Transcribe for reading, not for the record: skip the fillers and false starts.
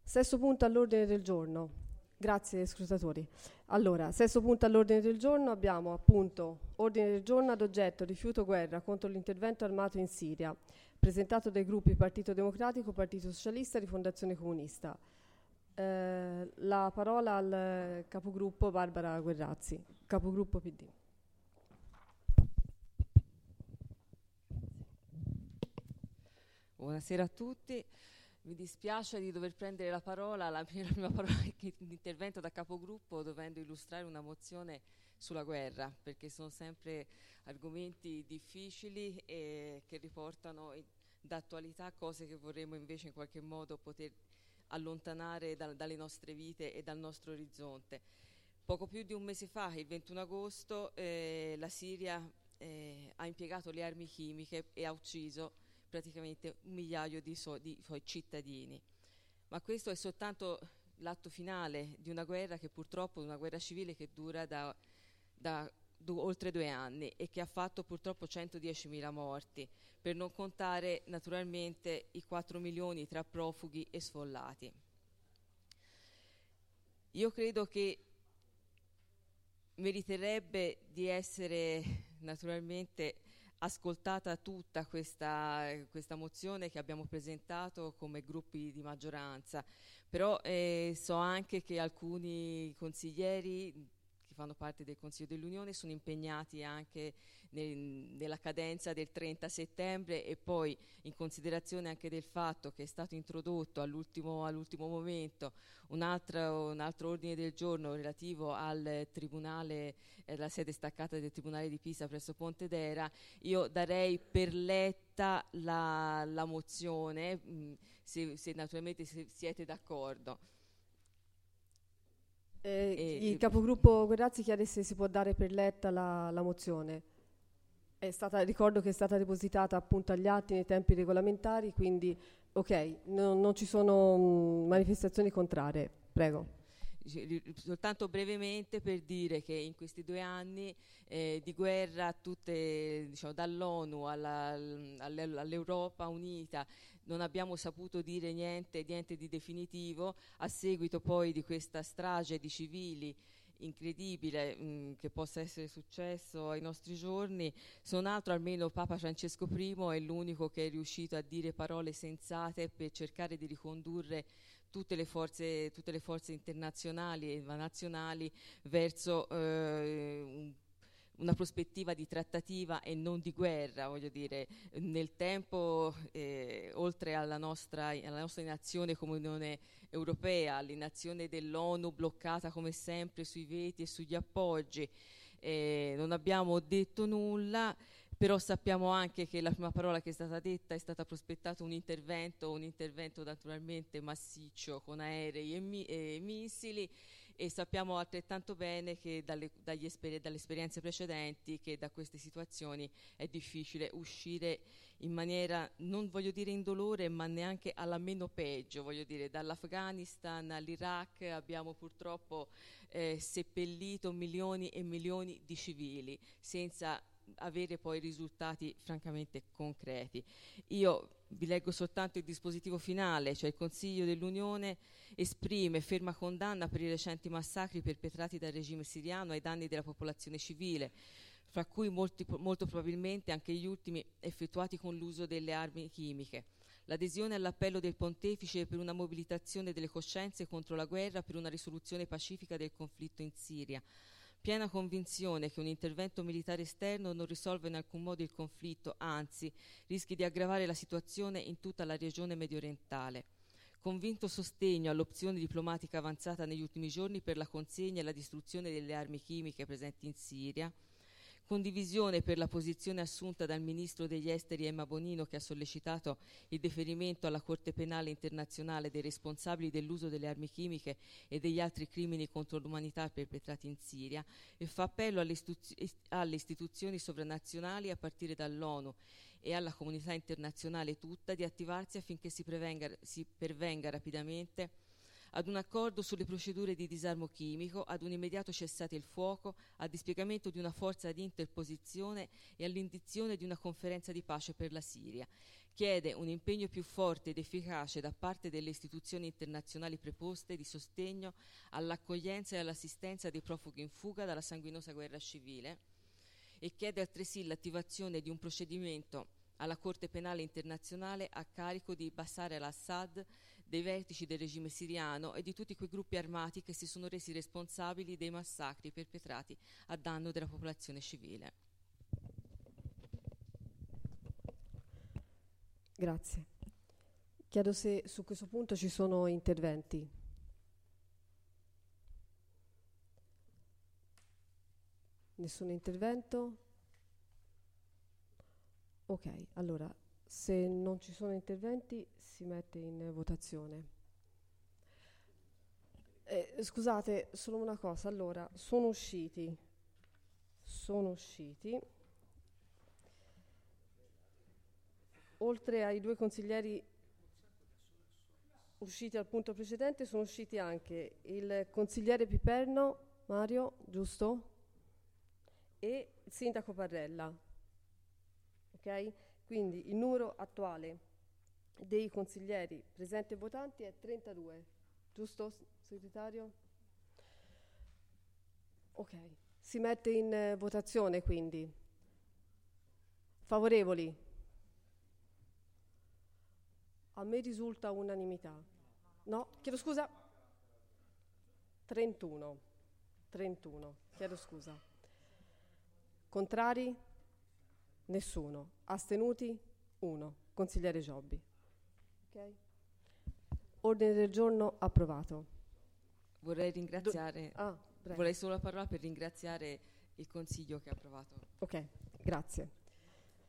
Sesto punto all'ordine del giorno. Grazie scrutatori. Allora, sesto punto all'ordine del giorno abbiamo appunto ordine del giorno ad oggetto rifiuto guerra contro l'intervento armato in Siria, presentato dai gruppi Partito Democratico, Partito Socialista e Rifondazione Comunista. La parola al capogruppo Barbara Guerrazzi, capogruppo PD. Buonasera a tutti. Mi dispiace di dover prendere la parola, la prima parola di intervento da capogruppo, dovendo illustrare una mozione sulla guerra, perché sono sempre argomenti difficili e che riportano d'attualità cose che vorremmo invece in qualche modo poter allontanare dalle nostre vite e dal nostro orizzonte. Poco più di un mese fa, il 21 agosto, la Siria ha impiegato le armi chimiche e ha ucciso praticamente 1 migliaio di suoi cittadini. Ma questo è soltanto l'atto finale di una guerra che purtroppo è una guerra civile che dura da oltre 2 anni e che ha fatto purtroppo 110.000 morti, per non contare naturalmente i 4 milioni tra profughi e sfollati. Io credo che meriterebbe di essere naturalmente ascoltata tutta questa mozione che abbiamo presentato come gruppi di maggioranza, però so anche che alcuni consiglieri che fanno parte del Consiglio dell'Unione sono impegnati anche nella cadenza del 30 settembre e poi in considerazione anche del fatto che è stato introdotto all'ultimo momento un altro ordine del giorno relativo al tribunale, la sede staccata del Tribunale di Pisa presso Pontedera, io darei per letta la mozione, se naturalmente siete d'accordo. Il capogruppo Guerrazzi chiede se si può dare per letta la mozione. Ricordo che è stata depositata appunto agli atti nei tempi regolamentari, quindi ok, non ci sono manifestazioni contrarie. Prego. Soltanto brevemente per dire che in questi 2 anni di guerra tutte, diciamo, dall'ONU all'Europa unita non abbiamo saputo dire niente di definitivo a seguito poi di questa strage di civili incredibile che possa essere successo ai nostri giorni. Se non altro almeno Papa Francesco I è l'unico che è riuscito a dire parole sensate per cercare di ricondurre tutte le forze internazionali e nazionali verso una prospettiva di trattativa e non di guerra. Voglio dire, nel tempo, oltre alla nostra inazione come Unione Europea, l'inazione dell'ONU bloccata come sempre sui veti e sugli appoggi, non abbiamo detto nulla. Però sappiamo anche che la prima parola che è stata detta è stata prospettato un intervento naturalmente massiccio con aerei e missili, e sappiamo altrettanto bene che dalle esperienze precedenti che da queste situazioni è difficile uscire in maniera, non voglio dire indolore, ma neanche alla meno peggio. Voglio dire, dall'Afghanistan all'Iraq abbiamo purtroppo seppellito milioni e milioni di civili senza avere poi risultati francamente concreti. Io vi leggo soltanto il dispositivo finale, cioè il Consiglio dell'Unione esprime ferma condanna per i recenti massacri perpetrati dal regime siriano ai danni della popolazione civile, fra cui molto probabilmente anche gli ultimi effettuati con l'uso delle armi chimiche. L'adesione all'appello del Pontefice per una mobilitazione delle coscienze contro la guerra per una risoluzione pacifica del conflitto in Siria. Piena convinzione che un intervento militare esterno non risolve in alcun modo il conflitto, anzi rischi di aggravare la situazione in tutta la regione mediorientale. Convinto sostegno all'opzione diplomatica avanzata negli ultimi giorni per la consegna e la distruzione delle armi chimiche presenti in Siria. Condivisione per la posizione assunta dal ministro degli esteri Emma Bonino, che ha sollecitato il deferimento alla Corte Penale Internazionale dei responsabili dell'uso delle armi chimiche e degli altri crimini contro l'umanità perpetrati in Siria, e fa appello alle istituzioni sovranazionali a partire dall'ONU e alla comunità internazionale tutta di attivarsi affinché si pervenga rapidamente ad un accordo sulle procedure di disarmo chimico, ad un immediato cessate il fuoco, al dispiegamento di una forza di interposizione e all'indizione di una conferenza di pace per la Siria. Chiede un impegno più forte ed efficace da parte delle istituzioni internazionali preposte di sostegno all'accoglienza e all'assistenza dei profughi in fuga dalla sanguinosa guerra civile e chiede altresì l'attivazione di un procedimento alla Corte Penale Internazionale a carico di Bashar al-Assad, dei vertici del regime siriano e di tutti quei gruppi armati che si sono resi responsabili dei massacri perpetrati a danno della popolazione civile. Grazie. Chiedo se su questo punto ci sono interventi. Nessun intervento? Ok, allora, se non ci sono interventi si mette in votazione. Scusate, solo una cosa, allora, sono usciti oltre ai due consiglieri usciti al punto precedente, sono usciti anche il consigliere Piperno, Mario, giusto? E il sindaco Parrella. Ok? Quindi il numero attuale dei consiglieri presenti e votanti è 32, giusto, segretario? Ok, si mette in votazione quindi. Favorevoli? A me risulta unanimità. No? Chiedo scusa? 31, chiedo scusa. Contrari? Nessuno. Astenuti? 1. Consigliere Giobbi. Ok? Ordine del giorno approvato. Vorrei ringraziare, prego. vorrei solo la parola per ringraziare il Consiglio che ha approvato. Ok, grazie.